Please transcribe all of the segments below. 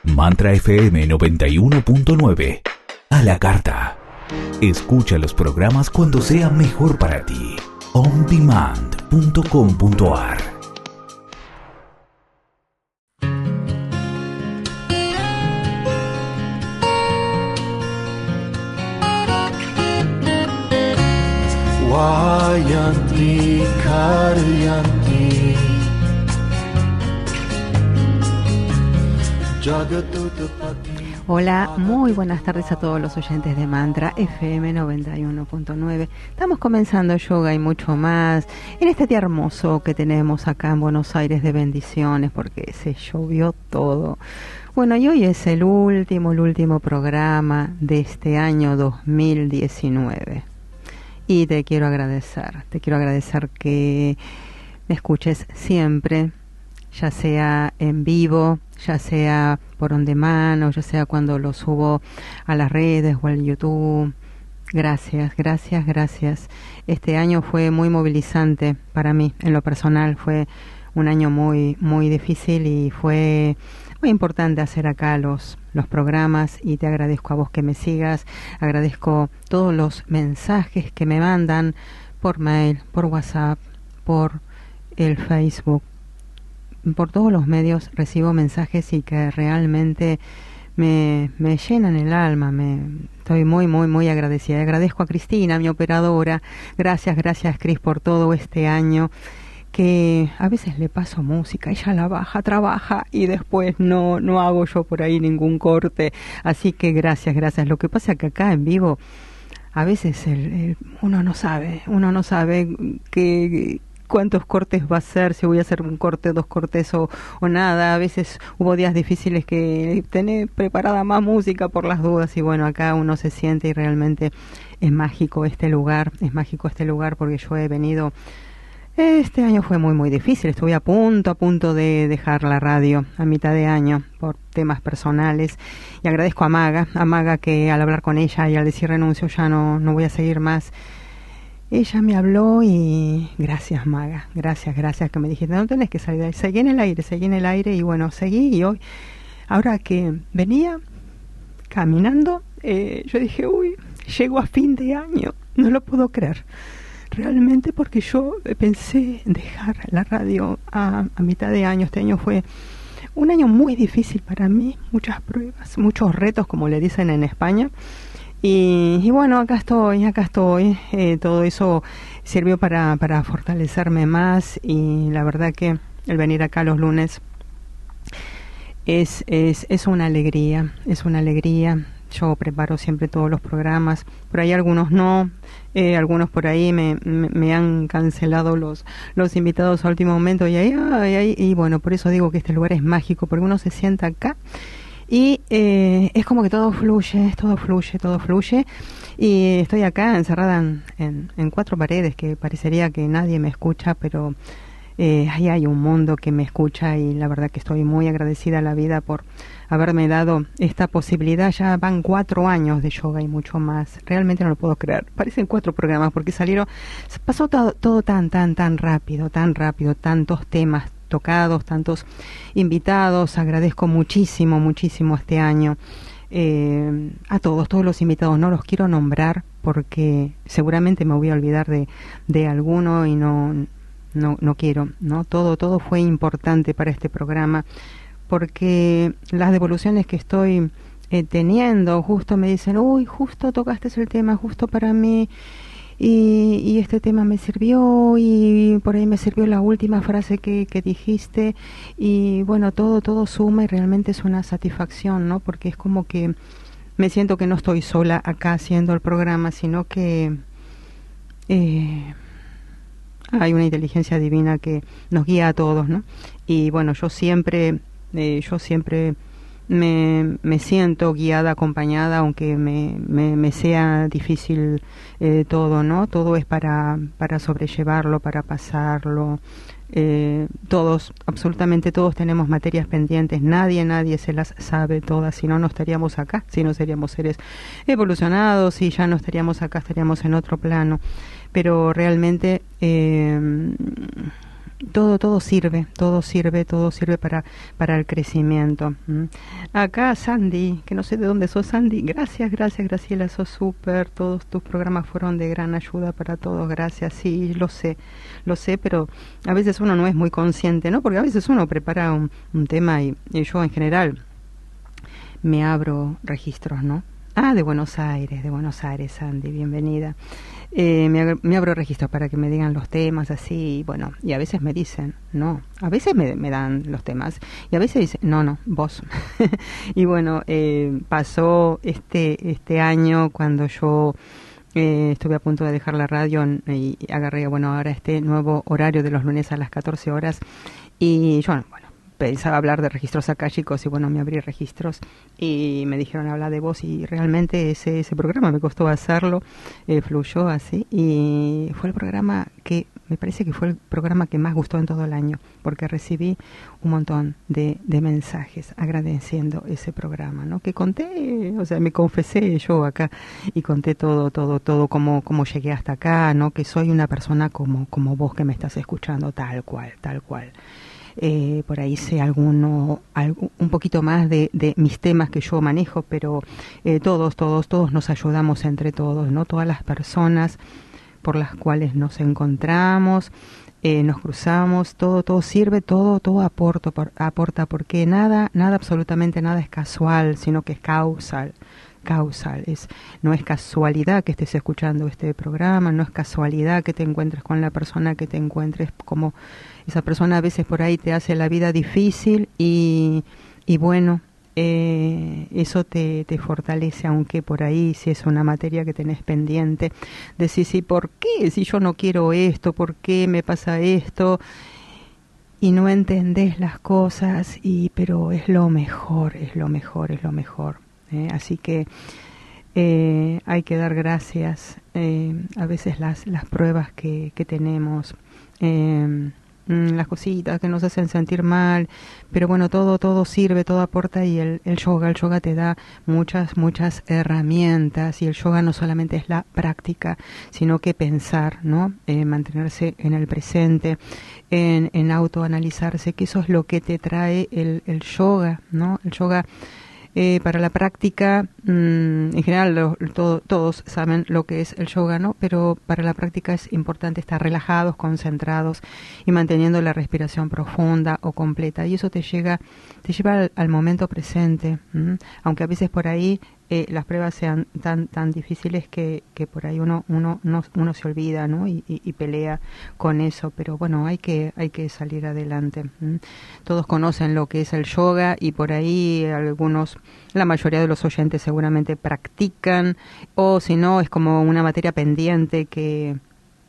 Mantra FM 91.9. A la carta. Escucha los programas cuando sea mejor para ti. ondemand.com.ar. Vayanti Karyanti Jagatutpati. Hola, muy buenas tardes a todos los oyentes de Mantra FM 91.9. Estamos comenzando yoga y mucho más en este día hermoso que tenemos acá en Buenos Aires de bendiciones porque se llovió todo. Bueno, y hoy es el último programa de este año 2019. Y te quiero agradecer que me escuches siempre, ya sea en vivo, ya sea por on demand, o ya sea cuando lo subo a las redes o al YouTube. Gracias. Este año fue muy movilizante para mí, en lo personal. Fue un año muy difícil y fue muy importante hacer acá los programas, y te agradezco a vos que me sigas, agradezco todos los mensajes que me mandan por mail, por WhatsApp, por el Facebook, por todos los medios recibo mensajes y que realmente me llenan el alma. Estoy muy agradecida. Agradezco a Cristina, mi operadora. Gracias Cris por todo este año, que a veces le paso música, ella la baja, trabaja y después no hago yo por ahí ningún corte, así que gracias. Lo que pasa es que acá en vivo a veces uno no sabe cuántos cortes va a hacer, si voy a hacer un corte, dos cortes o nada. A veces hubo días difíciles que tenés preparada más música por las dudas, y bueno, acá uno se siente y realmente es mágico este lugar porque yo he venido. Este año fue muy difícil, estuve a punto de dejar la radio a mitad de año por temas personales, y agradezco a Maga que al hablar con ella y al decir renuncio ya no voy a seguir más, ella me habló y gracias Maga, gracias que me dijiste, no tenés que salir de ahí, seguí en el aire, y bueno, seguí, y hoy, ahora que venía caminando, yo dije, llego a fin de año, no lo puedo creer. Realmente, porque yo pensé dejar la radio a mitad de año. Este año fue un año muy difícil para mí, muchas pruebas, muchos retos, como le dicen en España. Y bueno, acá estoy. Todo eso sirvió para fortalecerme más, y la verdad que el venir acá los lunes es una alegría, Yo preparo siempre todos los programas, por ahí algunos no, algunos por ahí me han cancelado los invitados a último momento, y bueno, por eso digo que este lugar es mágico, porque uno se sienta acá y es como que todo fluye, y estoy acá encerrada en cuatro paredes, que parecería que nadie me escucha, pero ahí hay un mundo que me escucha, y la verdad que estoy muy agradecida a la vida por haberme dado esta posibilidad. Ya van 4 años de yoga y mucho más. Realmente no lo puedo creer. Parecen 4 programas porque pasó todo tan rápido, tantos temas tocados, tantos invitados. Agradezco muchísimo este año a todos los invitados. No los quiero nombrar porque seguramente me voy a olvidar de alguno, y no quiero, ¿no? Todo fue importante para este programa, porque las devoluciones que estoy teniendo, justo me dicen, justo tocaste el tema, justo para mí, y este tema me sirvió, y por ahí me sirvió la última frase que dijiste, y bueno, todo suma, y realmente es una satisfacción, ¿no? Porque es como que me siento que no estoy sola acá haciendo el programa, sino que hay una inteligencia divina que nos guía a todos, ¿no? Y bueno, yo siempre me siento guiada, acompañada, aunque me sea difícil todo, ¿no? Todo es para sobrellevarlo, para pasarlo. Absolutamente todos tenemos materias pendientes, nadie se las sabe todas, si no estaríamos acá, si no seríamos seres evolucionados, y ya no estaríamos acá, estaríamos en otro plano. Pero realmente todo sirve, todo sirve para el crecimiento. Acá Sandy, que no sé de dónde sos, Sandy, gracias Graciela, sos súper, todos tus programas fueron de gran ayuda para todos, gracias, sí, lo sé, pero a veces uno no es muy consciente, ¿no? Porque a veces uno prepara un tema y yo en general me abro registros, ¿no? De Buenos Aires, Sandy, bienvenida. Me abro registros para que me digan los temas así, bueno, y a veces me dicen, no, a veces me dan los temas, y a veces dicen, no, vos. Y bueno, pasó este año cuando yo estuve a punto de dejar la radio y agarré, bueno, ahora este nuevo horario de los lunes a las 14 horas, y yo, bueno, pensaba hablar de registros akáshicos y bueno, me abrí registros y me dijeron hablar de vos y realmente ese programa me costó hacerlo, fluyó así y fue el programa que me parece que fue el programa que más gustó en todo el año porque recibí un montón de mensajes agradeciendo ese programa, ¿no? Que conté, o sea, me confesé yo acá y conté todo cómo llegué hasta acá, ¿no? Que soy una persona como vos que me estás escuchando, tal cual. Por ahí sé un poquito más de mis temas que yo manejo, pero todos nos ayudamos entre todos, ¿no? Todas las personas por las cuales nos encontramos, nos cruzamos, todo sirve, todo aporta, porque nada, absolutamente nada es casual, sino que es causal. No es casualidad que estés escuchando este programa, no es casualidad que te encuentres con la persona que te encuentres, como esa persona a veces por ahí te hace la vida difícil y bueno, eso te fortalece, aunque por ahí si es una materia que tenés pendiente, decís, ¿y por qué? Si yo no quiero esto, ¿por qué me pasa esto? Y no entendés las cosas, pero es lo mejor. Así que hay que dar gracias a veces las pruebas que tenemos, las cositas que nos hacen sentir mal, pero bueno, todo sirve, todo aporta y el yoga te da muchas herramientas y el yoga no solamente es la práctica, sino que pensar, ¿no? Mantenerse en el presente, en autoanalizarse, que eso es lo que te trae el yoga, ¿no? El yoga para la práctica, en general todos saben lo que es el yoga, ¿no? Pero para la práctica es importante estar relajados, concentrados y manteniendo la respiración profunda o completa. Y eso te lleva al momento presente, aunque a veces por ahí las pruebas sean tan difíciles que por ahí uno se olvida, ¿no? Y pelea con eso, pero bueno, hay que salir adelante. Todos conocen lo que es el yoga y por ahí la mayoría de los oyentes seguramente practican, o si no es como una materia pendiente que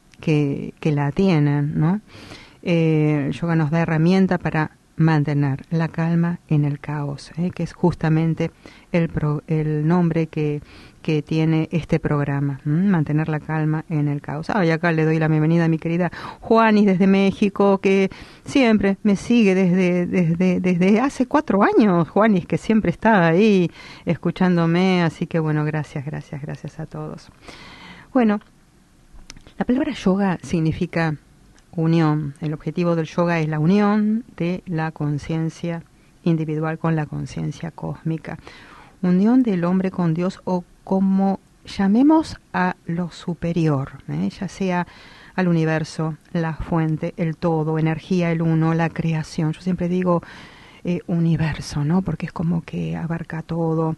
la tienen, ¿no? El yoga nos da herramienta para mantener la calma en el caos, que es justamente el nombre que tiene este programa, mantener la calma en el caos. Y acá le doy la bienvenida a mi querida Juanis desde México, que siempre me sigue desde hace 4 años, Juanis, que siempre está ahí escuchándome, así que bueno, gracias a todos. Bueno, la palabra yoga significa unión. El objetivo del yoga es la unión de la conciencia individual con la conciencia cósmica. Unión del hombre con Dios o como llamemos a lo superior, ya sea al universo, la fuente, el todo, energía, el uno, la creación. Yo siempre digo universo, ¿no? Porque es como que abarca todo.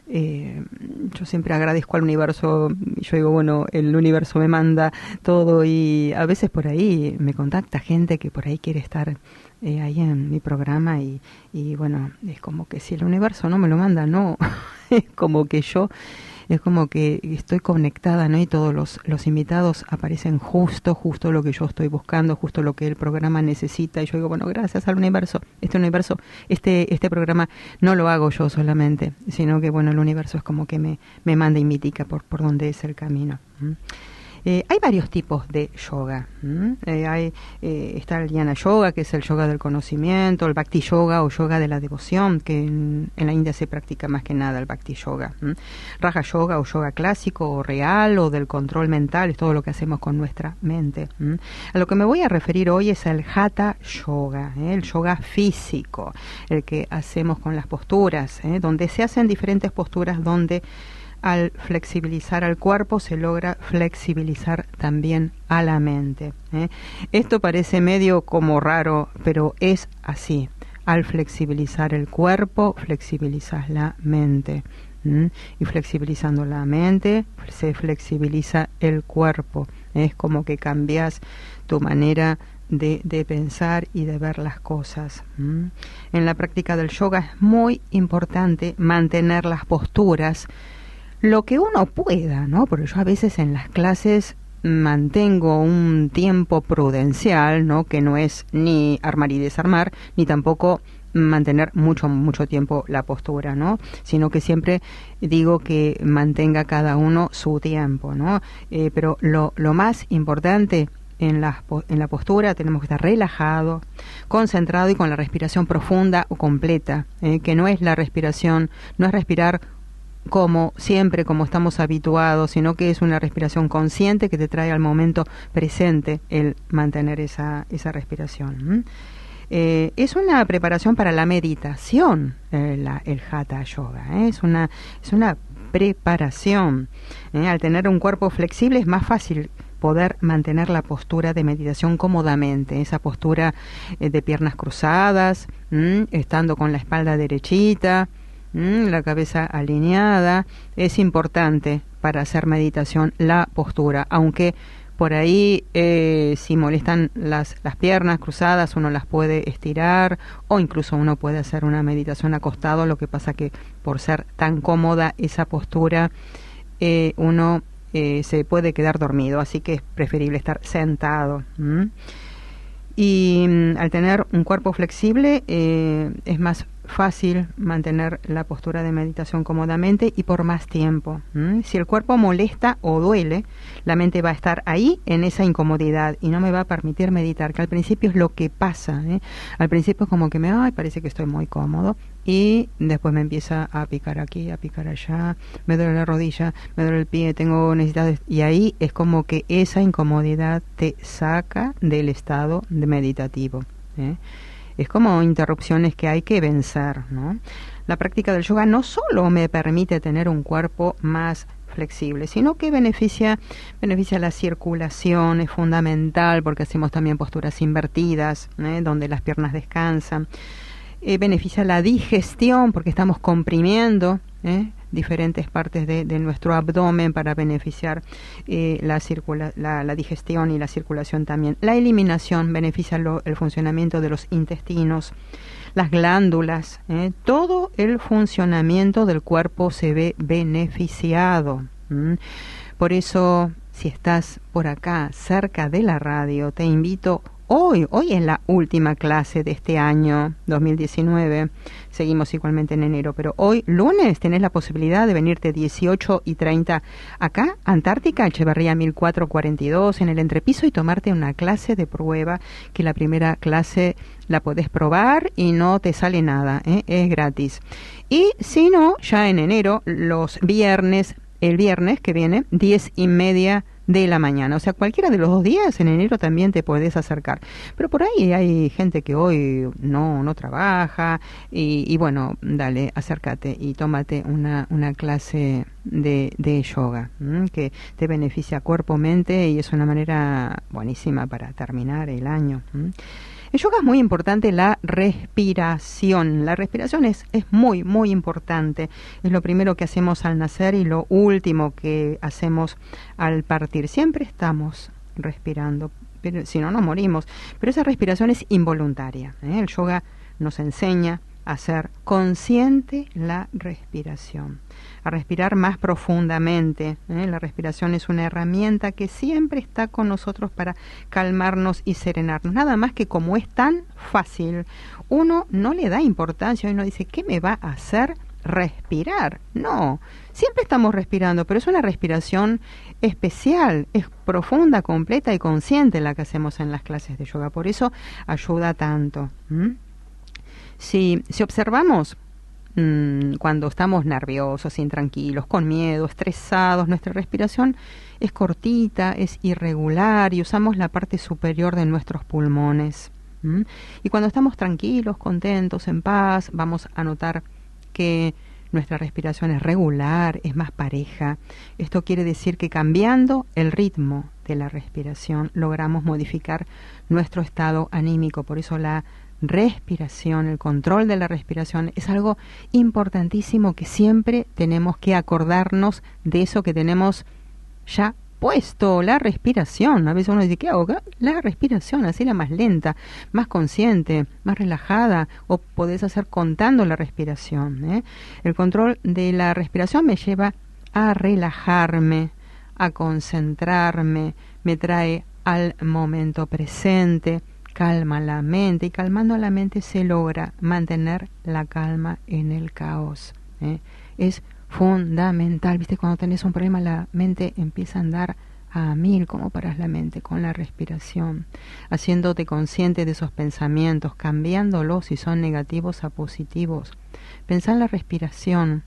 Yo siempre agradezco al universo. Yo digo, bueno, el universo me manda todo y a veces por ahí me contacta gente que por ahí quiere estar ahí en mi programa y bueno, es como que si el universo no me lo manda, no. Es como que estoy conectada, ¿no? Y todos los invitados aparecen justo lo que yo estoy buscando, justo lo que el programa necesita. Y yo digo, bueno, gracias al universo. Este programa no lo hago yo solamente, sino que, bueno, el universo es como que me manda y me indica por dónde es el camino. Hay varios tipos de yoga. Está el Jnana Yoga, que es el yoga del conocimiento, el Bhakti Yoga o yoga de la devoción, que en la India se practica más que nada el Bhakti Yoga. Raja Yoga o yoga clásico o real o del control mental, es todo lo que hacemos con nuestra mente. A lo que me voy a referir hoy es el Hatha Yoga, el yoga físico, el que hacemos con las posturas, donde se hacen diferentes posturas donde al flexibilizar al cuerpo se logra flexibilizar también a la mente. Esto parece medio como raro, pero es así. Al flexibilizar el cuerpo, flexibilizas la mente. Y flexibilizando la mente, se flexibiliza el cuerpo. Es como que cambias tu manera de pensar y de ver las cosas. En la práctica del yoga es muy importante mantener las posturas lo que uno pueda, ¿no? Porque yo a veces en las clases mantengo un tiempo prudencial, ¿no? Que no es ni armar y desarmar, ni tampoco mantener mucho tiempo la postura, ¿no? Sino que siempre digo que mantenga cada uno su tiempo, ¿no? Pero lo más importante en la postura tenemos que estar relajado, concentrado y con la respiración profunda o completa, que no es la respiración, no es respirar como siempre, como estamos habituados, sino que es una respiración consciente que te trae al momento presente el mantener esa respiración. Es una preparación para la meditación, el Hatha Yoga. Es una preparación. Al tener un cuerpo flexible es más fácil poder mantener la postura de meditación cómodamente, esa postura de piernas cruzadas, estando con la espalda derechita, la cabeza alineada. Es importante para hacer meditación la postura, aunque por ahí si molestan las piernas cruzadas uno las puede estirar o incluso uno puede hacer una meditación acostado. Lo que pasa que por ser tan cómoda esa postura uno se puede quedar dormido, así que es preferible estar sentado. Y al tener un cuerpo flexible es más fácil mantener la postura de meditación cómodamente y por más tiempo. Si el cuerpo molesta o duele, la mente va a estar ahí en esa incomodidad y no me va a permitir meditar, que al principio es lo que pasa. Al principio es como que parece que estoy muy cómodo y después me empieza a picar aquí, a picar allá, me duele la rodilla, me duele el pie, tengo necesidades, y ahí es como que esa incomodidad te saca del estado de meditativo. Es como interrupciones que hay que vencer, ¿no? La práctica del yoga no solo me permite tener un cuerpo más flexible, sino que beneficia la circulación, es fundamental porque hacemos también posturas invertidas, donde las piernas descansan. Beneficia la digestión porque estamos comprimiendo diferentes partes de nuestro abdomen para beneficiar la digestión y la circulación también. La eliminación beneficia el funcionamiento de los intestinos, las glándulas, todo el funcionamiento del cuerpo se ve beneficiado. Por eso, si estás por acá cerca de la radio, te invito hoy es la última clase de este año 2019, seguimos igualmente en enero, pero hoy lunes tenés la posibilidad de venirte 18:30 acá, Antártica, Echeverría 1442, en el entrepiso y tomarte una clase de prueba, que la primera clase la podés probar y no te sale nada, es gratis. Y si no, ya en enero, el viernes que viene, 10:30 de la mañana, o sea, cualquiera de los 2 días en enero también te podés acercar, pero por ahí hay gente que hoy no trabaja y bueno, dale, acércate y tómate una clase de yoga, que te beneficia cuerpo, mente, y es una manera buenísima para terminar el año. En yoga es muy importante la respiración. La respiración es muy, muy importante. Es lo primero que hacemos al nacer y lo último que hacemos al partir. Siempre estamos respirando, pero si no, nos morimos. Pero esa respiración es involuntaria. El yoga nos enseña a hacer consciente la respiración, a respirar más profundamente. La respiración es una herramienta que siempre está con nosotros para calmarnos y serenarnos. Nada más que como es tan fácil, uno no le da importancia y uno dice, ¿qué me va a hacer respirar. No, siempre estamos respirando, pero es una respiración especial, es profunda, completa y consciente la que hacemos en las clases de yoga. Por eso ayuda tanto. Si observamos cuando estamos nerviosos, intranquilos, con miedo, estresados, nuestra respiración es cortita, es irregular y usamos la parte superior de nuestros pulmones. Y cuando estamos tranquilos, contentos, en paz, vamos a notar que nuestra respiración es regular, es más pareja. Esto quiere decir que cambiando el ritmo de la respiración logramos modificar nuestro estado anímico. Por eso la respiración, el control de la respiración es algo importantísimo, que siempre tenemos que acordarnos de eso que tenemos ya puesto, la respiración. A veces uno dice, ¿qué hago? La respiración, hacerla más lenta, más consciente, más relajada, o podés hacer contando la respiración. El control de la respiración me lleva a relajarme, a concentrarme, me trae al momento presente, calma la mente, y calmando la mente se logra mantener la calma en el caos. Es fundamental, ¿viste? Cuando tenés un problema la mente empieza a andar a 1000. ¿Cómo paras la mente? Con la respiración, haciéndote consciente de esos pensamientos, cambiándolos si son negativos a positivos. Pensá en la respiración,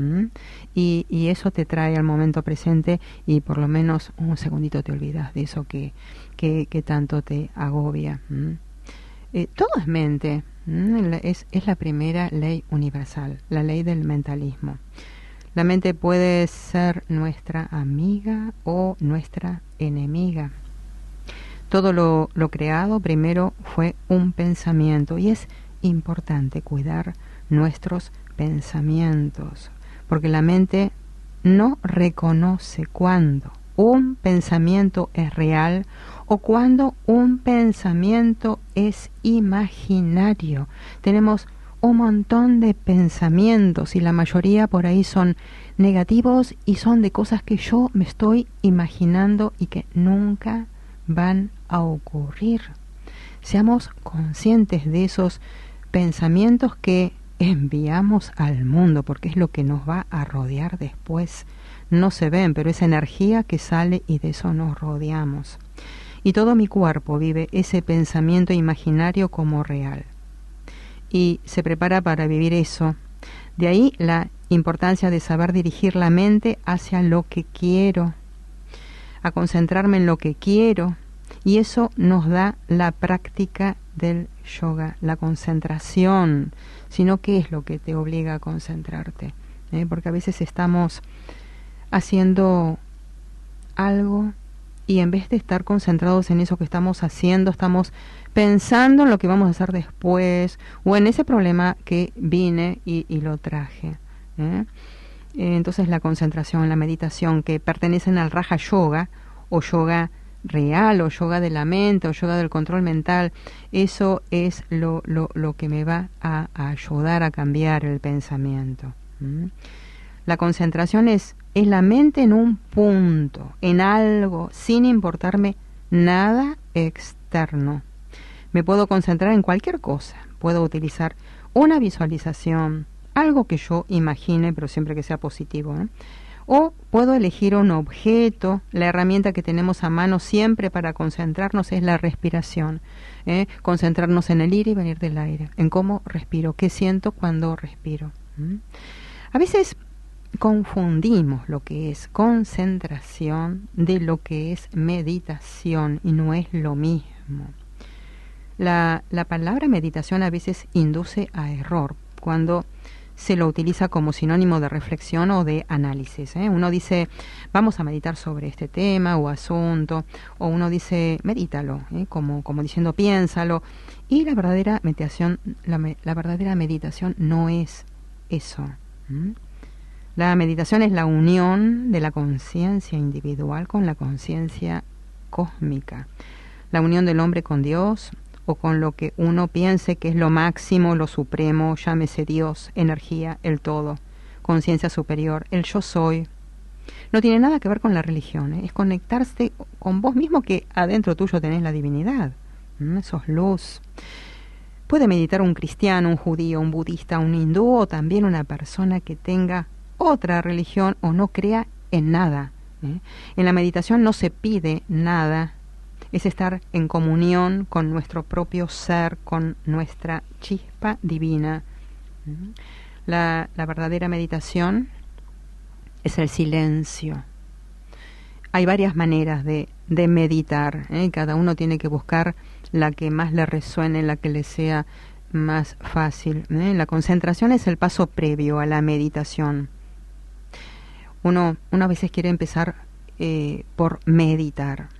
y eso te trae al momento presente, y por lo menos un segundito te olvidas de eso que tanto te agobia. Todo es mente. Es la primera ley universal, la ley del mentalismo. La mente puede ser nuestra amiga o nuestra enemiga. Todo lo creado primero fue un pensamiento, y es importante cuidar nuestros pensamientos, porque la mente no reconoce cuando un pensamiento es real o cuando un pensamiento es imaginario. Tenemos un montón de pensamientos y la mayoría por ahí son negativos y son de cosas que yo me estoy imaginando y que nunca van a ocurrir. Seamos conscientes de esos pensamientos que enviamos al mundo, porque es lo que nos va a rodear después. No se ven, pero es energía que sale y de eso nos rodeamos. Y todo mi cuerpo vive ese pensamiento imaginario como real. Y se prepara para vivir eso. De ahí la importancia de saber dirigir la mente hacia lo que quiero, a concentrarme en lo que quiero. Y eso nos da la práctica del yoga, la concentración. Sino, ¿qué es lo que te obliga a concentrarte? Porque a veces estamos haciendo algo y en vez de estar concentrados en eso que estamos haciendo, estamos pensando en lo que vamos a hacer después o en ese problema que vine y lo traje. Entonces la concentración, la meditación, que pertenecen al Raja Yoga o yoga real o yoga de la mente o yoga del control mental, eso es lo que me va a ayudar a cambiar el pensamiento. La concentración es la mente en un punto, en algo, sin importarme nada externo. Me puedo concentrar en cualquier cosa. Puedo utilizar una visualización, algo que yo imagine, pero siempre que sea positivo, O puedo elegir un objeto. La herramienta que tenemos a mano siempre para concentrarnos es la respiración. Concentrarnos en el ir y venir del aire, en cómo respiro, qué siento cuando respiro. A veces confundimos lo que es concentración de lo que es meditación y no es lo mismo. La palabra meditación a veces induce a error cuando se lo utiliza como sinónimo de reflexión o de análisis. Uno dice, vamos a meditar sobre este tema o asunto, o uno dice, medítalo, como diciendo, piénsalo. Y la verdadera meditación, la verdadera meditación no es eso. La meditación es la unión de la conciencia individual con la conciencia cósmica, la unión del hombre con Dios, o con lo que uno piense que es lo máximo, lo supremo, llámese Dios, energía, el todo, conciencia superior, el yo soy. No tiene nada que ver con la religión, es conectarse con vos mismo, que adentro tuyo tenés la divinidad, sos luz. Puede meditar un cristiano, un judío, un budista, un hindú o también una persona que tenga otra religión o no crea en nada. En la meditación no se pide nada, es estar en comunión con nuestro propio ser, con nuestra chispa divina. La verdadera meditación es el silencio. Hay varias maneras de meditar, cada uno tiene que buscar la que más le resuene, la que le sea más fácil. La concentración es el paso previo a la meditación. Uno a veces quiere empezar por meditar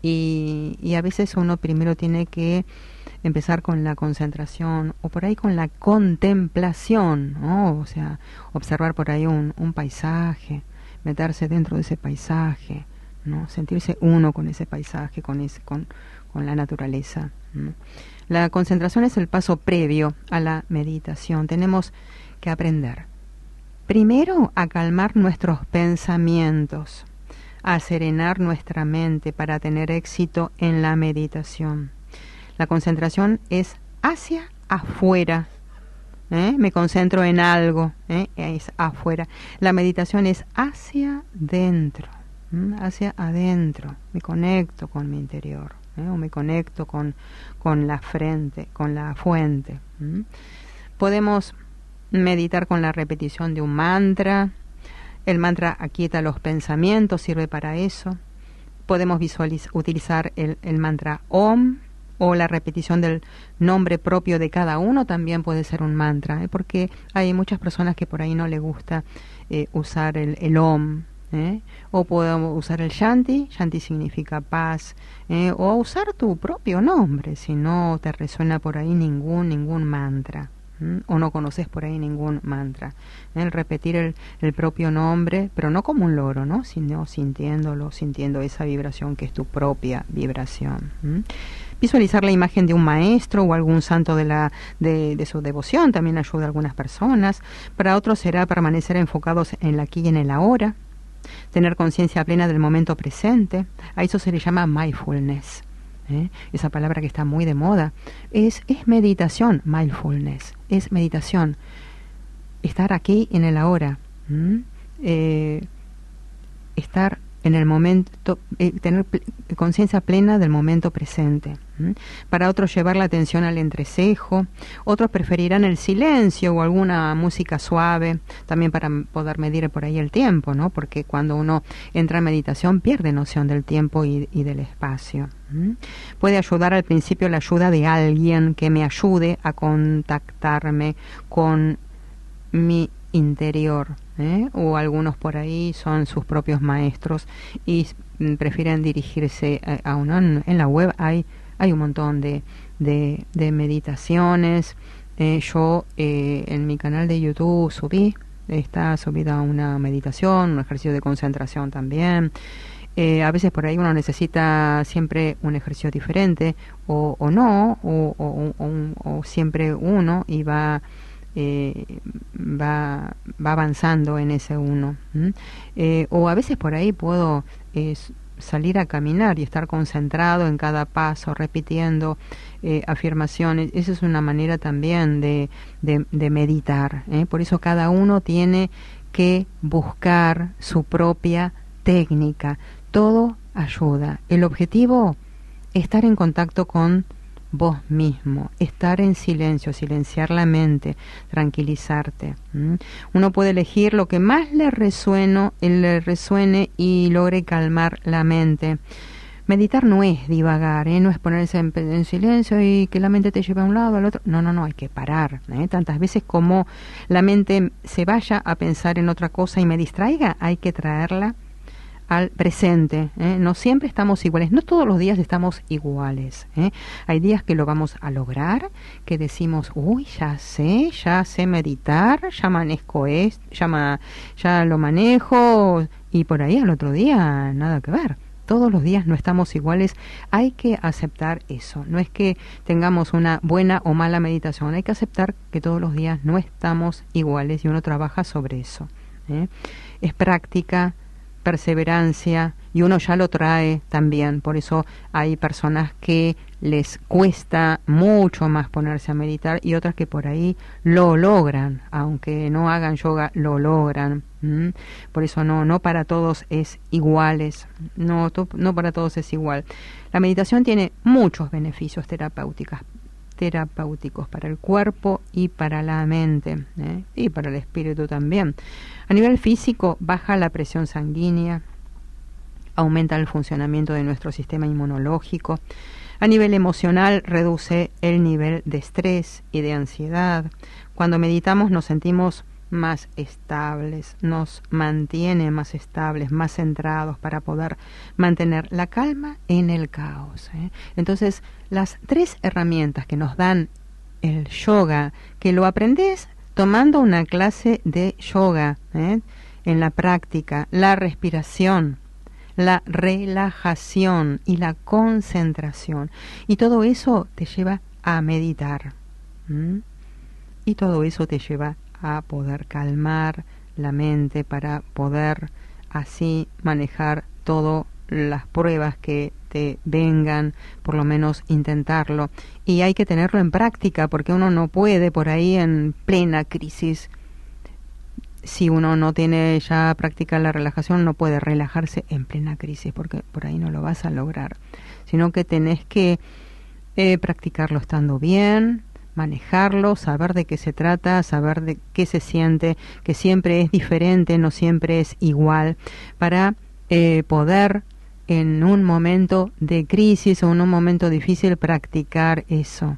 y a veces uno primero tiene que empezar con la concentración o por ahí con la contemplación, ¿no? O sea, observar por ahí un paisaje, meterse dentro de ese paisaje, ¿no? Sentirse uno con ese paisaje, con la naturaleza, ¿no? La concentración es el paso previo a la meditación. Tenemos que aprender primero a calmar nuestros pensamientos, a serenar nuestra mente para tener éxito en la meditación. La concentración es hacia afuera. Me concentro en algo, es afuera. La meditación es hacia adentro, hacia adentro. Me conecto con mi interior, o me conecto con la frente, con la fuente. Podemos meditar con la repetición de un mantra. El mantra aquieta los pensamientos, sirve para eso. Podemos utilizar el mantra Om, o la repetición del nombre propio de cada uno también puede ser un mantra, porque hay muchas personas que por ahí no les gusta usar el Om, o podemos usar el Shanti. Shanti significa paz, o usar tu propio nombre si no te resuena por ahí ningún mantra, o no conoces por ahí ningún mantra. El repetir el propio nombre, pero no como un loro, ¿no? Sino sintiéndolo, sintiendo esa vibración que es tu propia vibración. Visualizar la imagen de un maestro o algún santo de su devoción también ayuda a algunas personas. Para otros será permanecer enfocados en el aquí y en el ahora, tener conciencia plena del momento presente. A eso se le llama mindfulness, esa palabra que está muy de moda. Es meditación. Mindfulness es meditación, estar aquí en el ahora, estar en el momento, tener conciencia plena del momento presente. Para otros, llevar la atención al entrecejo. Otros preferirán el silencio o alguna música suave, también para poder medir por ahí el tiempo, ¿no? Porque cuando uno entra en meditación pierde noción del tiempo y del espacio. Puede ayudar al principio la ayuda de alguien que me ayude a contactarme con mi interior, o algunos por ahí son sus propios maestros y prefieren dirigirse a uno. En la web hay un montón de meditaciones. Yo en mi canal de YouTube está subida una meditación, un ejercicio de concentración también. A veces por ahí uno necesita siempre un ejercicio diferente o no, o siempre uno y va avanzando en ese uno. O a veces por ahí puedo salir a caminar y estar concentrado en cada paso, repitiendo afirmaciones. Esa es una manera también de meditar. Por eso cada uno tiene que buscar su propia técnica. Todo ayuda. El objetivo es estar en contacto con vos mismo, estar en silencio, silenciar la mente, tranquilizarte. Uno puede elegir lo que más le resuene y logre calmar la mente. Meditar no es divagar, no es ponerse en silencio y que la mente te lleve a un lado, al otro. No, hay que parar. Tantas veces como la mente se vaya a pensar en otra cosa y me distraiga, hay que traerla al presente. No siempre estamos iguales, no todos los días estamos iguales. Hay días que lo vamos a lograr, que decimos, uy, ya sé meditar, ya lo manejo, y por ahí al otro día nada que ver. Todos los días no estamos iguales, hay que aceptar eso. No es que tengamos una buena o mala meditación, hay que aceptar que todos los días no estamos iguales y uno trabaja sobre eso. Es práctica perseverancia, y uno ya lo trae también. Por eso hay personas que les cuesta mucho más ponerse a meditar y otras que por ahí lo logran, aunque no hagan yoga, lo logran. Por eso no para todos es iguales, no para todos es igual. La meditación tiene muchos beneficios terapéuticos para el cuerpo y para la mente, y para el espíritu también. A nivel físico, baja la presión sanguínea, aumenta el funcionamiento de nuestro sistema inmunológico. A nivel emocional, reduce el nivel de estrés y de ansiedad. Cuando meditamos nos sentimos más estables, nos mantiene más estables, más centrados para poder mantener la calma en el caos. Entonces, las 3 herramientas que nos dan el yoga, que lo aprendes tomando una clase de yoga, en la práctica, la respiración, la relajación y la concentración. Y todo eso te lleva a meditar. Y todo eso te lleva a poder calmar la mente para poder así manejar todas las pruebas que te vengan, por lo menos intentarlo. Y hay que tenerlo en práctica, porque uno no puede por ahí en plena crisis, si uno no tiene ya práctica la relajación, no puede relajarse en plena crisis, porque por ahí no lo vas a lograr, sino que tenés que practicarlo estando bien, manejarlo, saber de qué se trata, saber de qué se siente, que siempre es diferente, no siempre es igual, para poder en un momento de crisis o en un momento difícil practicar eso,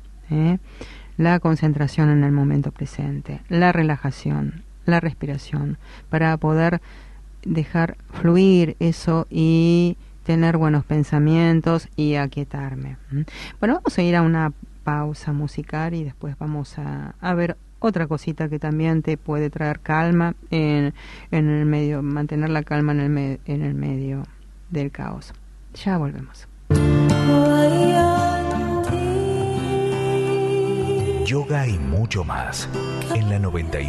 la concentración en el momento presente, la relajación, la respiración, para poder dejar fluir eso y tener buenos pensamientos y aquietarme. Bueno, vamos a ir a una pausa musical y después vamos a ver otra cosita que también te puede traer calma en el medio, mantener la calma en el medio del caos. Ya volvemos. Yoga y mucho más en la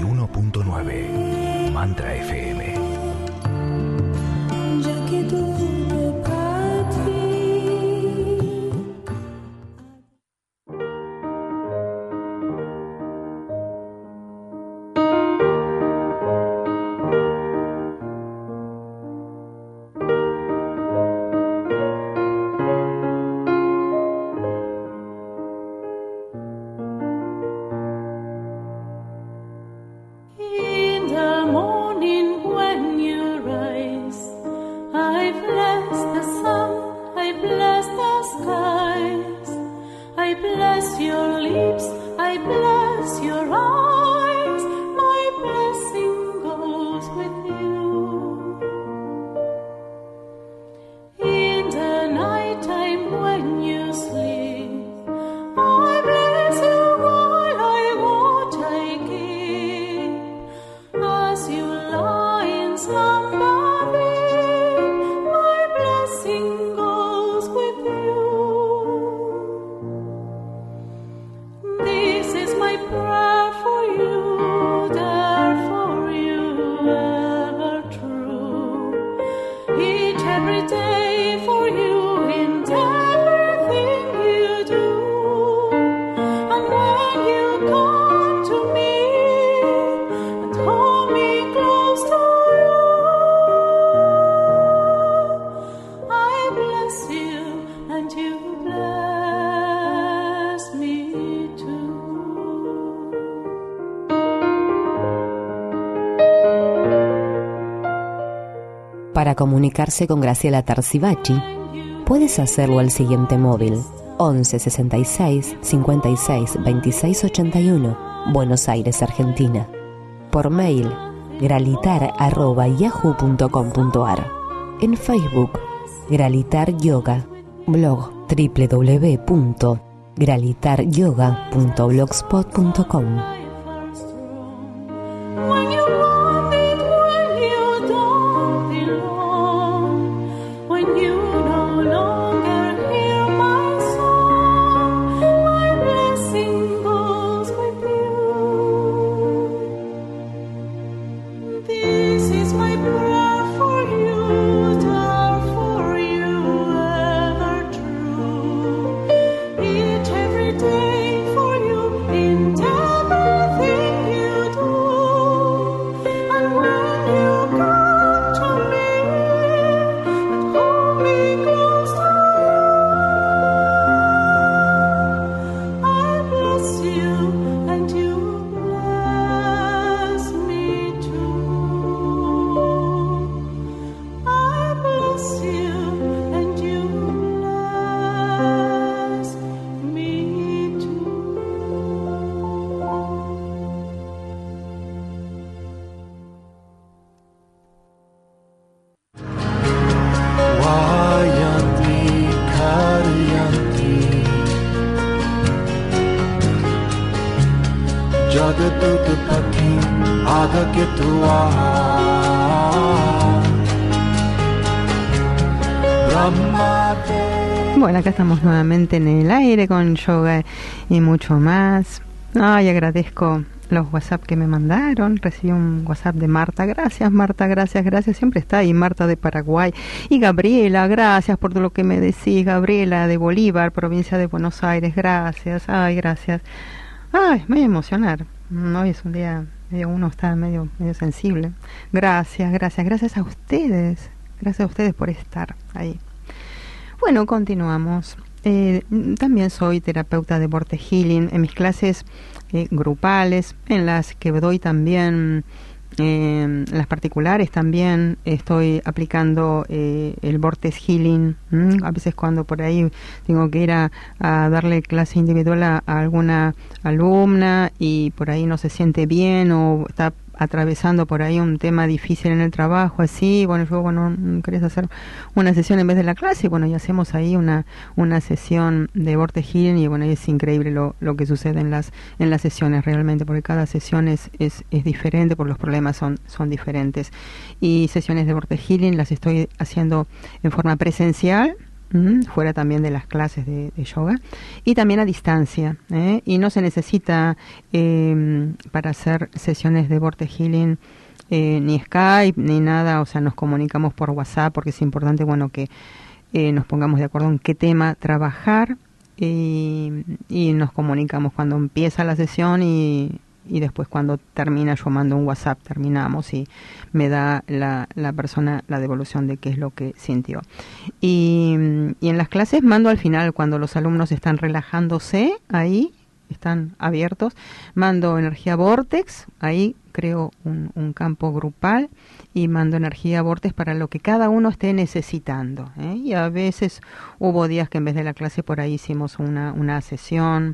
91.9 Mantra FM. Para comunicarse con Graciela Tarzibachi, puedes hacerlo al siguiente móvil: 11 66 56 26 81, Buenos Aires, Argentina. Por mail, gralitar@yahoo.com.ar. En Facebook, Gralitar Yoga. Blog, www.gralitaryoga.blogspot.com. This is my prayer for you. ketua Brahmadev. Bueno, acá estamos nuevamente en el aire con yoga y mucho más. Ay, agradezco los WhatsApp que me mandaron. Recibí un WhatsApp de Marta. Gracias, Marta, gracias, gracias. Siempre está ahí Marta de Paraguay. Y Gabriela, gracias por todo lo que me decís. Gabriela de Bolívar, provincia de Buenos Aires. Gracias, ay, gracias. Ay, me voy a emocionar. Hoy es un día, uno está medio sensible. Gracias, gracias, gracias a ustedes. Gracias a ustedes por estar ahí. Bueno, continuamos. También soy terapeuta de Vortex Healing. En mis clases grupales, en las que doy también, las particulares también estoy aplicando el Vortex Healing. A veces cuando por ahí tengo que ir a darle clase individual a alguna alumna y por ahí no se siente bien o está atravesando por ahí un tema difícil en el trabajo, así, bueno, yo, bueno, querés hacer una sesión en vez de la clase, bueno, y hacemos ahí una sesión de Vortex Healing y bueno, es increíble lo que sucede en las sesiones realmente, porque cada sesión es diferente, porque los problemas son diferentes. Y sesiones de Vortex Healing las estoy haciendo en forma presencial, fuera también de las clases de yoga, y también a distancia, y no se necesita para hacer sesiones de Vortex Healing ni Skype ni nada, o sea, nos comunicamos por WhatsApp porque es importante, bueno, que nos pongamos de acuerdo en qué tema trabajar y nos comunicamos cuando empieza la sesión y después cuando termina yo mando un WhatsApp, terminamos y me da la persona la devolución de qué es lo que sintió. Y en las clases mando al final, cuando los alumnos están relajándose, ahí están abiertos, mando energía Vortex, ahí creo un campo grupal y mando energía Vortex para lo que cada uno esté necesitando, y a veces hubo días que en vez de la clase por ahí hicimos una sesión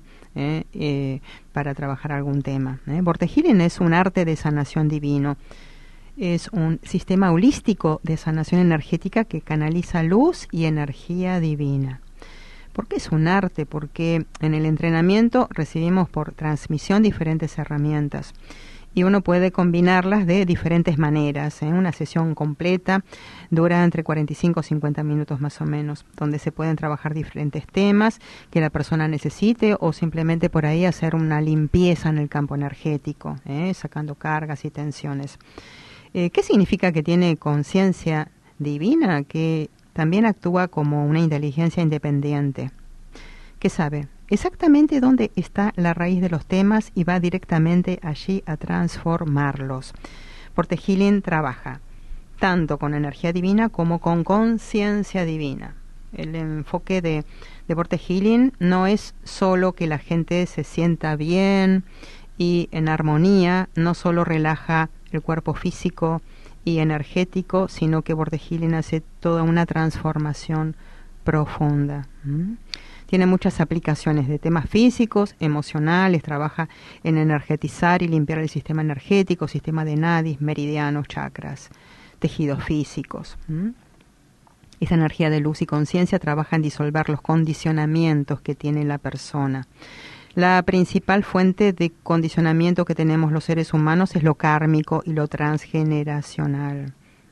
para trabajar algún tema. Vortex Healing es un arte de sanación divino, es un sistema holístico de sanación energética que canaliza luz y energía divina. ¿Por qué es un arte? Porque en el entrenamiento recibimos por transmisión diferentes herramientas y uno puede combinarlas de diferentes maneras. Una sesión completa dura entre 45 y 50 minutos más o menos, donde se pueden trabajar diferentes temas que la persona necesite o simplemente por ahí hacer una limpieza en el campo energético, sacando cargas y tensiones. ¿Qué significa que tiene conciencia divina? Que también actúa como una inteligencia independiente, que sabe exactamente dónde está la raíz de los temas y va directamente allí a transformarlos. Vortex Healing trabaja tanto con energía divina como con conciencia divina. El enfoque de Vortex Healing no es solo que la gente se sienta bien y en armonía, no solo relaja el cuerpo físico y energético, sino que Vortex Healing hace toda una transformación profunda. Tiene muchas aplicaciones de temas físicos, emocionales, trabaja en energetizar y limpiar el sistema energético, sistema de nadis, meridianos, chakras, tejidos físicos. Esa energía de luz y conciencia trabaja en disolver los condicionamientos que tiene la persona. La principal fuente de condicionamiento que tenemos los seres humanos es lo kármico y lo transgeneracional.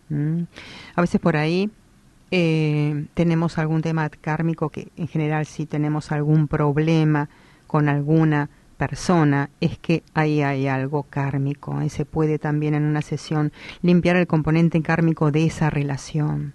A veces por ahí tenemos algún tema kármico que en general si tenemos algún problema con alguna persona es que ahí hay algo kármico. Se puede también en una sesión limpiar el componente kármico de esa relación.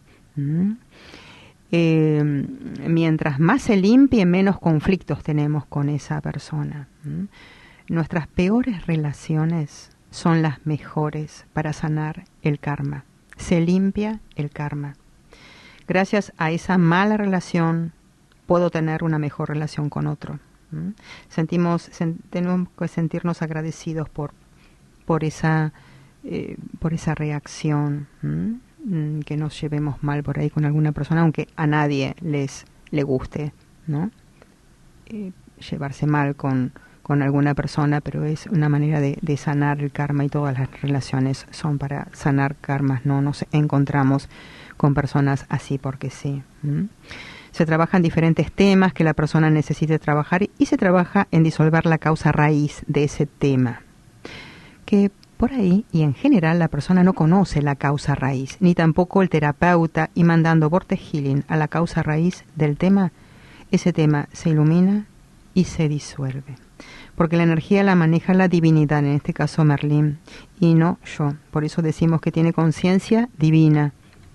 Mientras más se limpie, menos conflictos tenemos con esa persona. Nuestras peores relaciones son las mejores para sanar el karma. Se limpia el karma. Gracias a esa mala relación puedo tener una mejor relación con otro. Tenemos que sentirnos agradecidos por esa reacción. Que nos llevemos mal por ahí con alguna persona, aunque a nadie le guste, ¿no? Llevarse mal con alguna persona, pero es una manera de sanar el karma y todas las relaciones son para sanar karmas, no nos encontramos con personas así porque sí. Se trabajan diferentes temas que la persona necesite trabajar y se trabaja en disolver la causa raíz de ese tema. Que Por ahí, y en general, la persona no conoce la causa raíz, ni tampoco el terapeuta, y mandando vortex healing a la causa raíz del tema, ese tema se ilumina y se disuelve. Porque la energía la maneja la divinidad, en este caso Merlín, y no yo. Por eso decimos que tiene conciencia divina.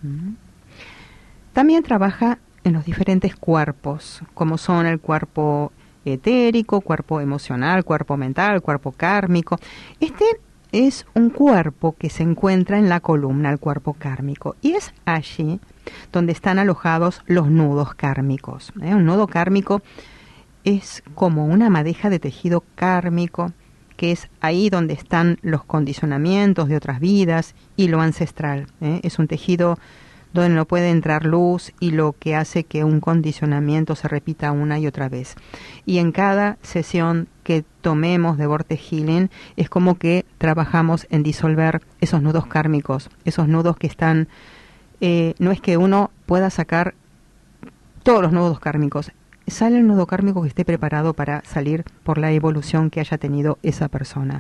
También trabaja en los diferentes cuerpos, como son el cuerpo etérico, cuerpo emocional, cuerpo mental, cuerpo kármico. Este es un cuerpo que se encuentra en la columna, el cuerpo kármico, y es allí donde están alojados los nudos kármicos. Un nudo kármico es como una madeja de tejido kármico, que es ahí donde están los condicionamientos de otras vidas y lo ancestral. Es un tejido donde no puede entrar luz y lo que hace que un condicionamiento se repita una y otra vez. Y en cada sesión que tomemos de Vortex Healing es como que trabajamos en disolver esos nudos kármicos, esos nudos que están... no es que uno pueda sacar todos los nudos kármicos, sale el nudo kármico que esté preparado para salir por la evolución que haya tenido esa persona.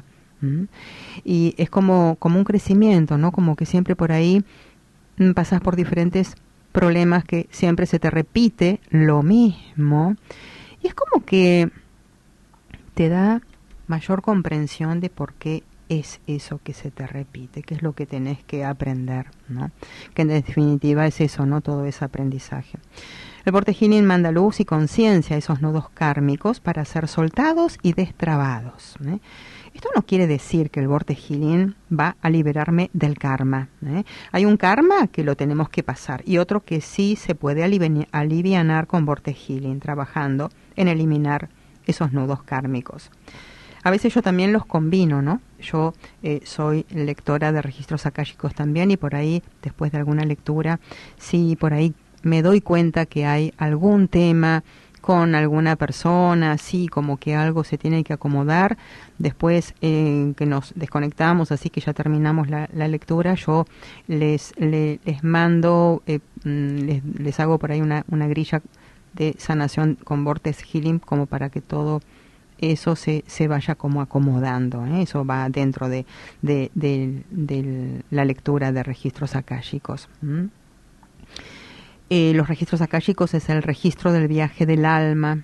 Y es como un crecimiento, ¿no? Como que siempre por ahí pasas por diferentes problemas que siempre se te repite lo mismo. Y es como que te da mayor comprensión de por qué es eso que se te repite, qué es lo que tenés que aprender, ¿no? Que en definitiva es eso, ¿no? Todo ese aprendizaje. El Vortex Healing manda luz y conciencia a esos nudos kármicos para ser soltados y destrabados. Esto no quiere decir que el Vortex Healing va a liberarme del karma. Hay un karma que lo tenemos que pasar y otro que sí se puede alivianar con Vortex Healing, trabajando en eliminar esos nudos kármicos. A veces yo también los combino, ¿no? Yo soy lectora de registros akáshicos también y por ahí, después de alguna lectura, sí, por ahí me doy cuenta que hay algún tema con alguna persona, así como que algo se tiene que acomodar. Después que nos desconectamos, así que ya terminamos la lectura, yo les mando, les hago por ahí una grilla de sanación con Vortex Healing, como para que todo eso se vaya como acomodando. Eso va dentro de la lectura de registros akáshicos. Los registros akáshicos es el registro del viaje del alma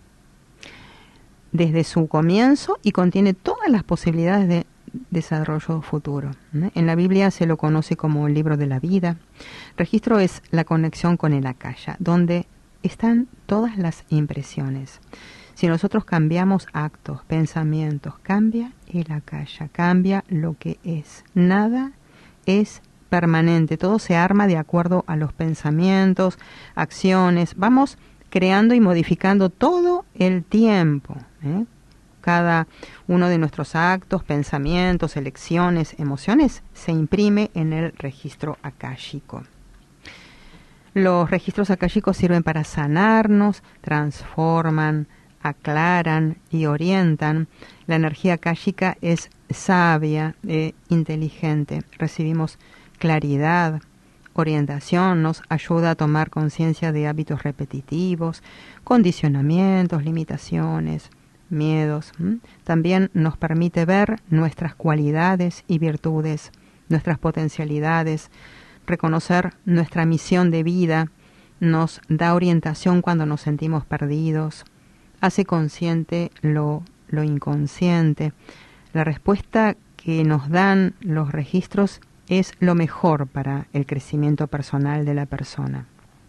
desde su comienzo y contiene todas las posibilidades de desarrollo futuro. En la Biblia se lo conoce como el libro de la vida. Registro es la conexión con el akasha, donde están todas las impresiones. Si nosotros cambiamos actos, pensamientos, cambia el akasha, cambia lo que es. Nada es permanente, todo se arma de acuerdo a los pensamientos, acciones. Vamos creando y modificando todo el tiempo. Cada uno de nuestros actos, pensamientos, elecciones, emociones se imprime en el registro akáshico. Los registros akáshicos sirven para sanarnos, transforman, aclaran y orientan. La energía akáshica es sabia e inteligente. Recibimos claridad, orientación, nos ayuda a tomar conciencia de hábitos repetitivos, condicionamientos, limitaciones, miedos. También nos permite ver nuestras cualidades y virtudes, nuestras potencialidades, reconocer nuestra misión de vida, nos da orientación cuando nos sentimos perdidos, hace consciente lo inconsciente. La respuesta que nos dan los registros es lo mejor para el crecimiento personal de la persona.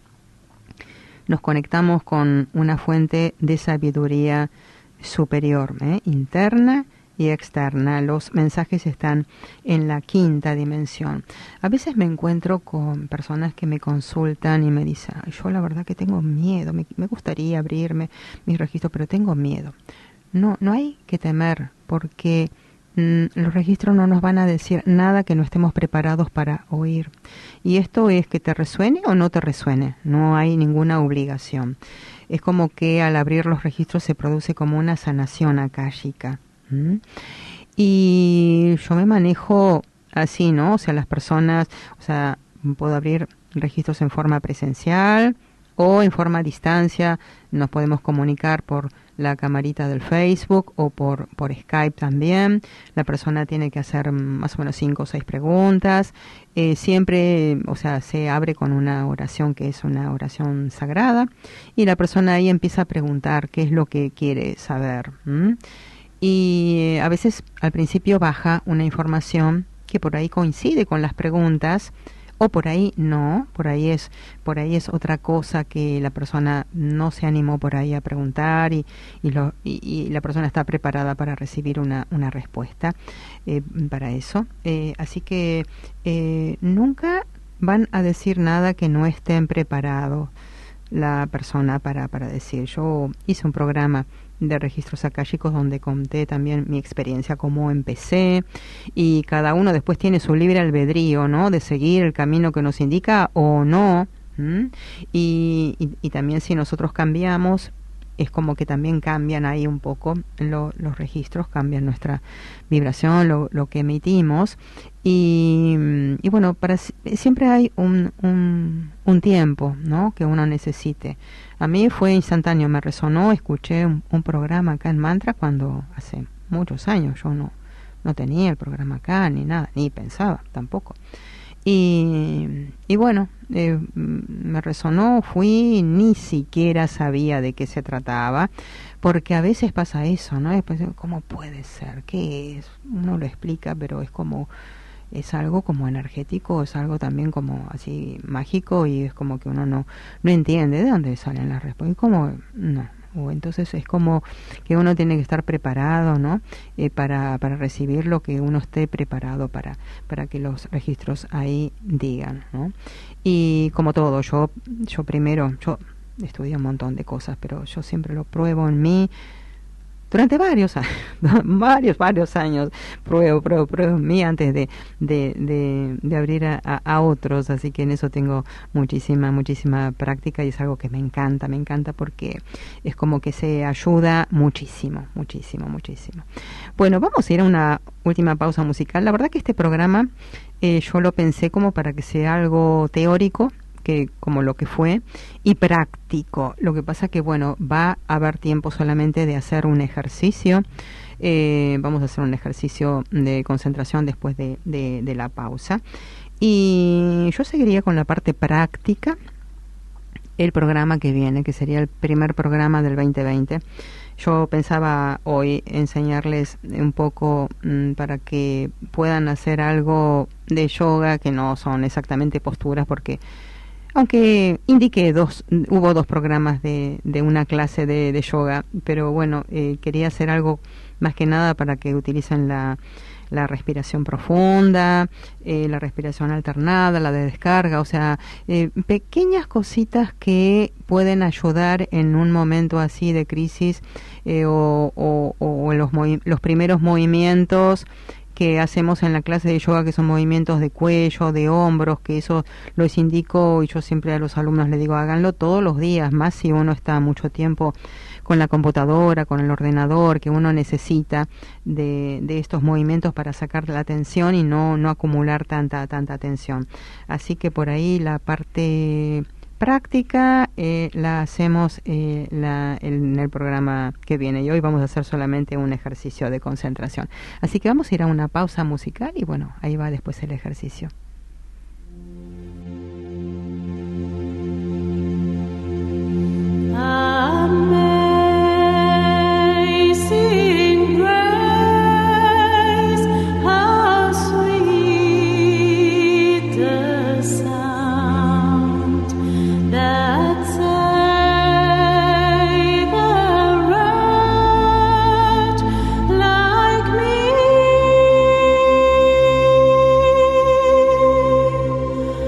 Nos conectamos con una fuente de sabiduría superior, interna y externa. Los mensajes están en la quinta dimensión. A veces me encuentro con personas que me consultan y me dicen: yo la verdad que tengo miedo, me gustaría abrirme mis registros, pero tengo miedo. No hay que temer, porque los registros no nos van a decir nada que no estemos preparados para oír. Y esto es que te resuene o no te resuene. No hay ninguna obligación. Es como que al abrir los registros se produce como una sanación akáshica. Y yo me manejo así, ¿no? O sea, las personas, puedo abrir registros en forma presencial, o en forma a distancia nos podemos comunicar por la camarita del Facebook o por Skype también. La persona tiene que hacer más o menos 5 o 6 preguntas. Siempre, o sea, se abre con una oración que es una oración sagrada y la persona ahí empieza a preguntar qué es lo que quiere saber. Y a veces al principio baja una información que por ahí coincide con las preguntas, o por ahí no, por ahí es otra cosa que la persona no se animó por ahí a preguntar y la persona está preparada para recibir una respuesta para eso. Así que nunca van a decir nada que no estén preparados la persona para decir. Yo hice un programa de registros akáshicos donde conté también mi experiencia, cómo empecé, y cada uno después tiene su libre albedrío, ¿no?, de seguir el camino que nos indica o no. Y también si nosotros cambiamos, es como que también cambian ahí un poco los registros, cambian nuestra vibración, lo que emitimos, y bueno, siempre hay un tiempo, ¿no?, que uno necesite. A mí fue instantáneo, me resonó, escuché un programa acá en Mantra cuando hace muchos años, yo no tenía el programa acá ni nada, ni pensaba tampoco. Y bueno, me resonó, fui, ni siquiera sabía de qué se trataba, porque a veces pasa eso, ¿no? Después, ¿cómo puede ser? ¿Qué es? Uno lo explica, pero es algo como energético, es algo también como así mágico, y es como que uno no entiende de dónde salen las respuestas. Y como, no. Entonces es como que uno tiene que estar preparado, ¿no?, para recibir lo que uno esté preparado para que los registros ahí digan, ¿no? Y como todo, yo primero, yo estudié un montón de cosas, pero yo siempre lo pruebo en mí. Durante varios años pruebo en mí antes de abrir a otros, así que en eso tengo muchísima práctica, y es algo que me encanta porque es como que se ayuda muchísimo. Bueno, vamos a ir a una última pausa musical. La verdad que este programa yo lo pensé como para que sea algo teórico, que como lo que fue, y práctico. Lo que pasa que, bueno, va a haber tiempo solamente de hacer un ejercicio. Vamos a hacer un ejercicio de concentración después de la pausa. Y yo seguiría con la parte práctica el programa que viene, que sería el primer programa del 2020. Yo pensaba hoy enseñarles un poco para que puedan hacer algo de yoga, que no son exactamente posturas, porque aunque indiqué hubo 2 programas de una clase de yoga, pero bueno, quería hacer algo más que nada para que utilicen la respiración profunda, la respiración alternada, la de descarga, o sea, pequeñas cositas que pueden ayudar en un momento así de crisis, o en los primeros movimientos que hacemos en la clase de yoga, que son movimientos de cuello, de hombros, que eso los indico, y yo siempre a los alumnos les digo, háganlo todos los días, más si uno está mucho tiempo con la computadora, con el ordenador, que uno necesita de estos movimientos para sacar la atención y no acumular tanta atención. Así que por ahí la parte práctica la hacemos en el programa que viene, y hoy vamos a hacer solamente un ejercicio de concentración. Así que vamos a ir a una pausa musical y bueno, ahí va después el ejercicio. Amazing grace, how sweet the sound that saved a wretch like me.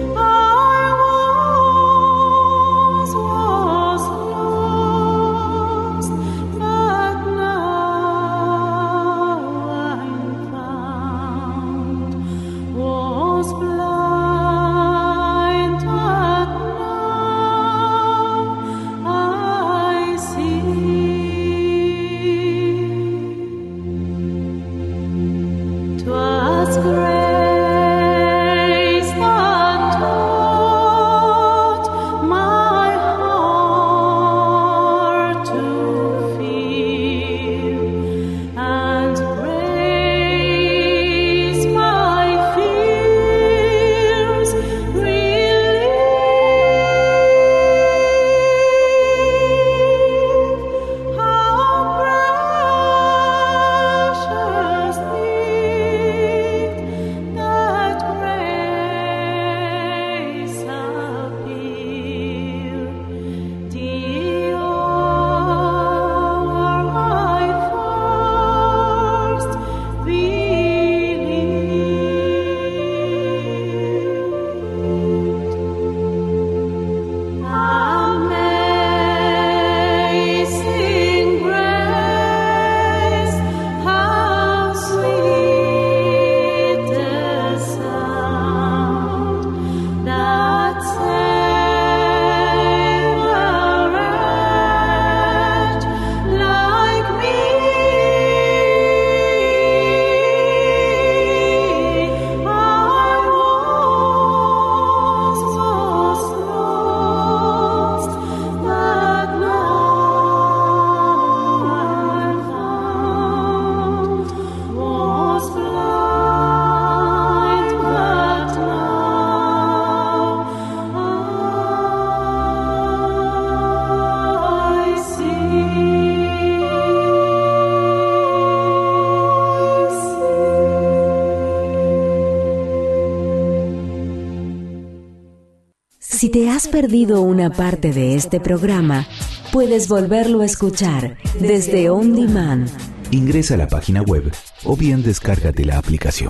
Si te has perdido una parte de este programa, puedes volverlo a escuchar desde On Demand. Ingresa a la página web o bien descárgate la aplicación.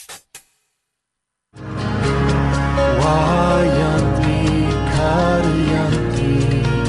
Wayanti Karyanti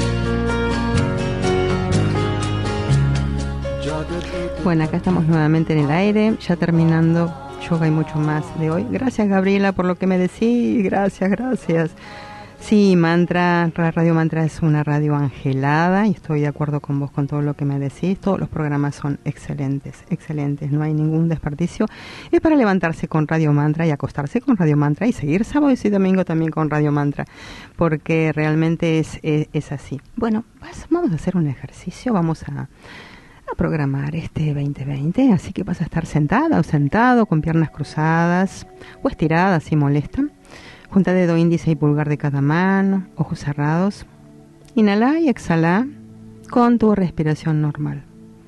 Bueno, acá estamos nuevamente en el aire, ya terminando yoga y mucho más de hoy. Gracias, Gabriela, por lo que me decís. Gracias. Sí, Mantra, la Radio Mantra es una radio angelada y estoy de acuerdo con vos con todo lo que me decís. Todos los programas son excelentes, no hay ningún desperdicio. Es para levantarse con Radio Mantra y acostarse con Radio Mantra y seguir sábado y domingo también con Radio Mantra, porque realmente es así. Bueno, vamos a hacer un ejercicio, vamos a programar este 2020, así que vas a estar sentada o sentado con piernas cruzadas o estiradas si molestan. Junta dedo índice y pulgar de cada mano, ojos cerrados. Inhala y exhala con tu respiración normal.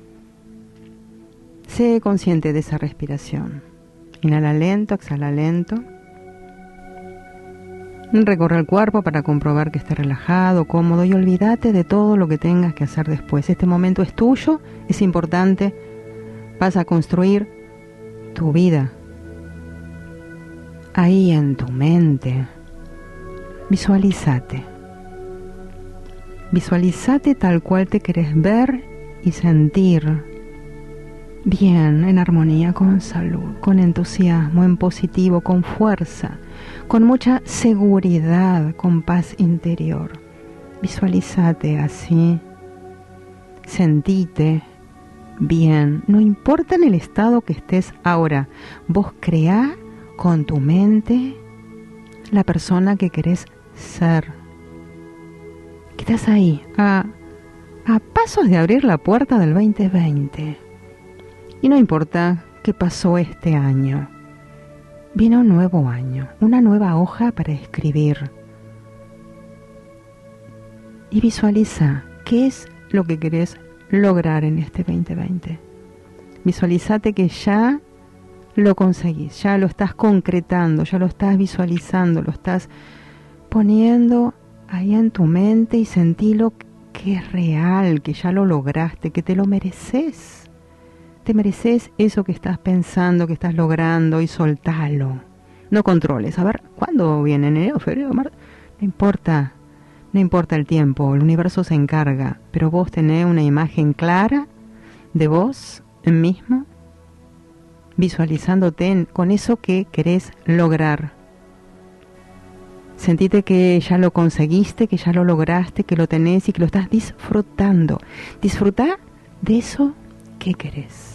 Sé consciente de esa respiración. Inhala lento, exhala lento. Recorre el cuerpo para comprobar que esté relajado, cómodo y olvídate de todo lo que tengas que hacer después. Este momento es tuyo, es importante. Vas a construir tu vida. Ahí en tu mente, visualízate tal cual te querés ver y sentir, bien, en armonía, con salud, con entusiasmo, en positivo, con fuerza, con mucha seguridad, con paz interior. Visualízate así, sentite bien, no importa en el estado que estés ahora, vos creá con tu mente la persona que querés ser. Que estás ahí, a pasos de abrir la puerta del 2020. Y no importa qué pasó este año. Viene un nuevo año, una nueva hoja para escribir. Y visualiza qué es lo que querés lograr en este 2020. Visualizate que ya lo conseguís, ya lo estás concretando, ya lo estás visualizando, lo estás poniendo ahí en tu mente y sentilo que es real, que ya lo lograste, que te lo mereces. Te mereces eso que estás pensando, que estás logrando, y soltalo. No controles. A ver, ¿cuándo viene? ¿Enero, febrero, marzo? No importa el tiempo, el universo se encarga, pero vos tenés una imagen clara de vos mismo, visualizándote con eso que querés lograr. Sentite que ya lo conseguiste, que ya lo lograste, que lo tenés y que lo estás disfrutando. Disfrutá de eso que querés.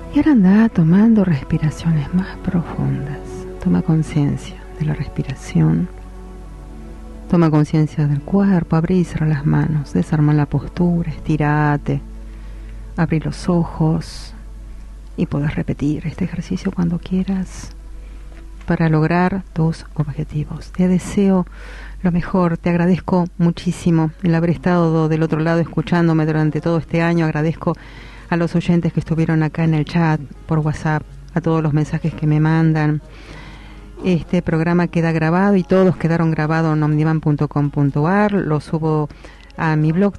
Y ahora anda tomando respiraciones más profundas. Toma conciencia de la respiración. Toma conciencia del cuerpo. Abrí y cerra las manos. Desarma la postura. Estirate. Abrí los ojos. Y podés repetir este ejercicio cuando quieras para lograr tus objetivos. Te deseo lo mejor. Te agradezco muchísimo el haber estado del otro lado escuchándome durante todo este año. Agradezco a los oyentes que estuvieron acá en el chat, por WhatsApp, a todos los mensajes que me mandan. Este programa queda grabado y todos quedaron grabados en omnivan.com.ar. Lo subo a mi blog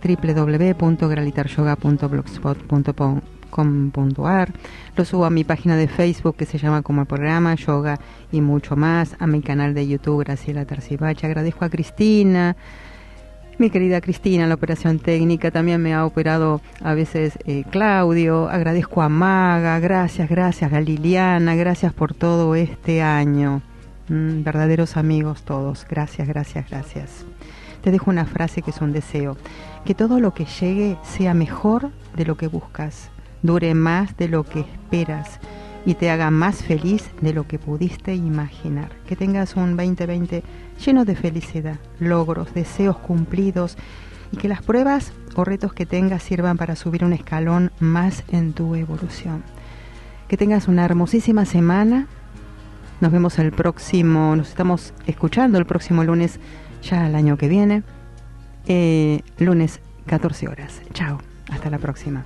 www.gralitaryoga.blogspot.com.ar. Lo subo a mi página de Facebook que se llama como el programa Yoga y mucho más, a mi canal de YouTube Graciela Tarzibachi. Agradezco a Cristina, mi querida Cristina, la operación técnica. También me ha operado a veces Claudio. Agradezco a Maga. Gracias a Liliana. Gracias por todo este año. Verdaderos amigos todos. Gracias. Te dejo una frase que es un deseo. Que todo lo que llegue sea mejor de lo que buscas, dure más de lo que esperas y te haga más feliz de lo que pudiste imaginar. Que tengas un 2020 lleno de felicidad, logros, deseos cumplidos y que las pruebas o retos que tengas sirvan para subir un escalón más en tu evolución. Que tengas una hermosísima semana. Nos vemos nos estamos escuchando el próximo lunes, ya el año que viene, lunes 14 horas. Chao, hasta la próxima.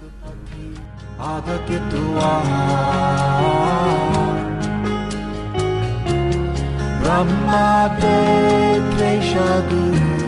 Brahma De Klesha Guru